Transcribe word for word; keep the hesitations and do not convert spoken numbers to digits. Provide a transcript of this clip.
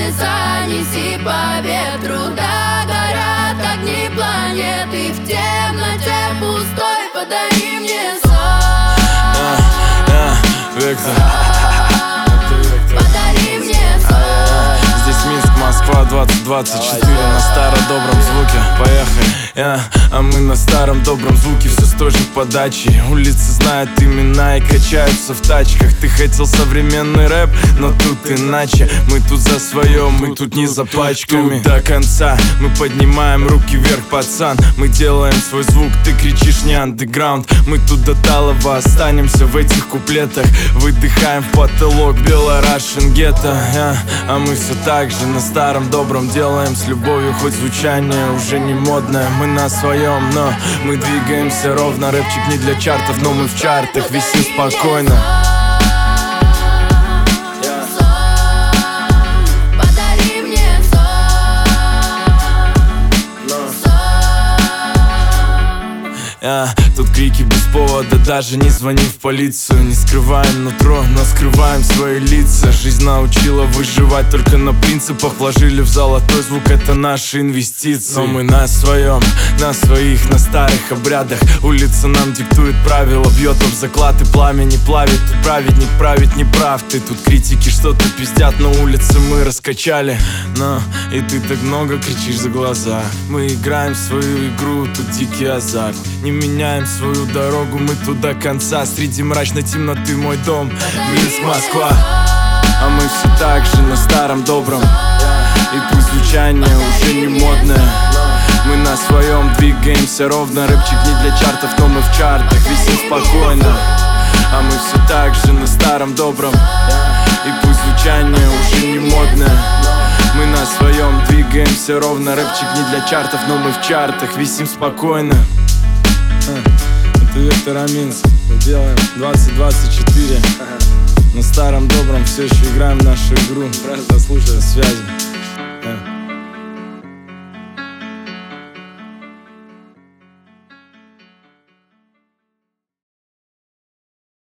небеса, неси по ветру. Да, горят огни планеты, в темноте пустой подари мне сон. Вектор. Подари мне сон. Здесь Минск, Москва, двадцать двадцать четыре. На старо-добром звуке, поехали. yeah. А мы на старом добром звуке, все с той же подачей. Улицы знают имена и качаются в тачках. Ты хотел современный рэп, но тут иначе. Мы тут за свое, мы тут не за пачками. Тут до конца мы поднимаем руки вверх, пацан. Мы делаем свой звук, ты кричишь не андеграунд. Мы тут до талого останемся в этих куплетах. Выдыхаем в потолок, белая Russian гетто. yeah. А мы все так же на старом добром делаем с любовью, хоть звучание уже не модное. Мы на своем, но мы двигаемся ровно. Рэпчик не для чартов, но мы в чартах висим спокойно. Yeah, тут крики без повода, даже не звони в полицию. Не скрываем нутро, но скрываем свои лица. Жизнь научила выживать только на принципах. Вложили в золотой звук, это наши инвестиции. Но мы на своем, на своих, на старых обрядах. Улица нам диктует правила, бьет об заклад и пламя не плавит. Тут праведник править не прав. Ты тут критики что-то пиздят, но улицы мы раскачали. Но и ты так много кричишь за глаза. Мы играем в свою игру, тут дикий азарт. Не меняем свою дорогу, мы тут до конца. Среди мрачной темноты мой дом, Минск, Москва. А мы все так же на старом добром. И пусть звучание уже не модное. Мы на своем двигаемся ровно. Рэпчик не для чартов, но мы в чартах висим спокойно. А мы все так же на старом добром. И пусть звучание уже не модное. Мы на своем двигаемся ровно. Рэпчик не для чартов, но мы в чартах висим спокойно. Это Вектор, Минск. Мы делаем двадцать двадцать четыре. На старом добром все еще играем в нашу игру. Просто слушай, связи.